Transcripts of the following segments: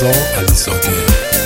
رضا علیزاده.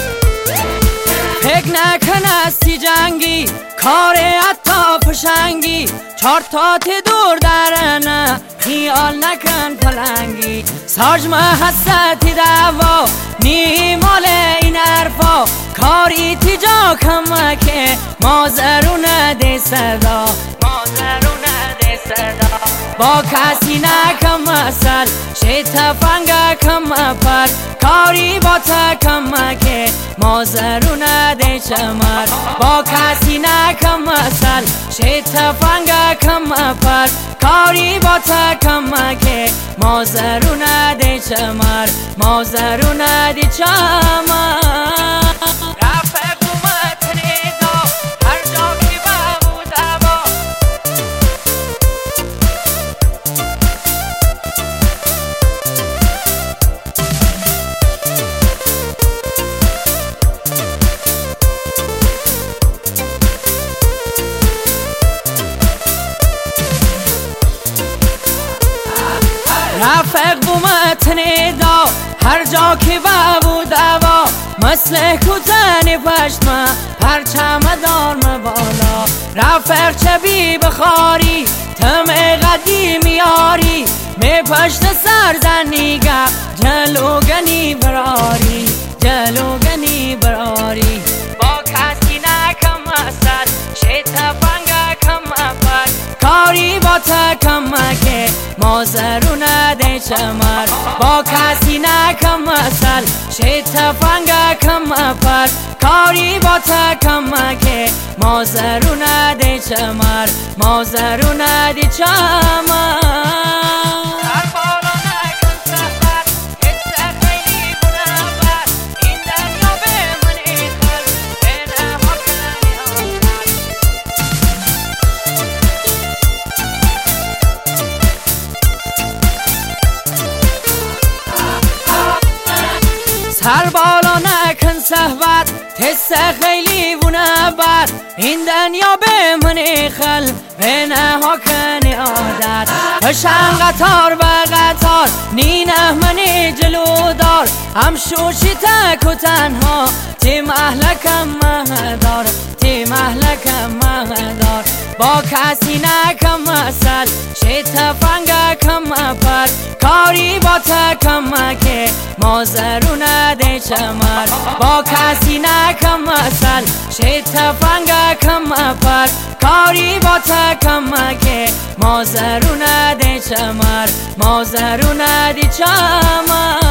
فکر نکن هستی جنگی کار حتی پشنگی، چار تا دور درنه خیال نکن پلنگی، ساجمه هستی دوا نی مال این حرفا، کاری تیجا کمکه مازرونه دی صدا، مازرونه دی صدا، با کسی نکم مثل شی تفنگه کم پر، کاری با تا کمکه مازرونه دی چمر، با کسی نکم مثل شی تفنگه کم پر، کاری با تا کمکه مازرونه دی چمر، مازرونه دی چمر. رفق بومتنی دا هر جا که بود دوا، مثل کتن پشتمه پرچم دارم بالا، رفق چه بی بخاری تم قدیم یاری، می پشت سرزنیگه جلوگنی براری، جلوگنی براری، با کسی نکم مثل شی تفنگه کم پر، کاری با تا کمکه مازرونه دی چمر، با کسی نکم مثل شی تفنگه کم پر، کاری با تا کمکه مازرونه دی چمر، مازرونه دی چمر. سر بالا نکن صحبت تست خیلی و نبت، این دنیا به من خل به نها کنی عادت، پشن قطار به قطار نینه من جلو دار، هم شوشی تک و تنها تی محلکم مهدار، تی محلکم مهدار، با کسی نکم مثل شی تفنگه کم پر، کاری با تا کمکه مازرونه دی چمر، با کسی نکم مثل شی تفنگه کم پر، کاری با تا کمکه مازرونه دی چمر، مازرونه دی چمر.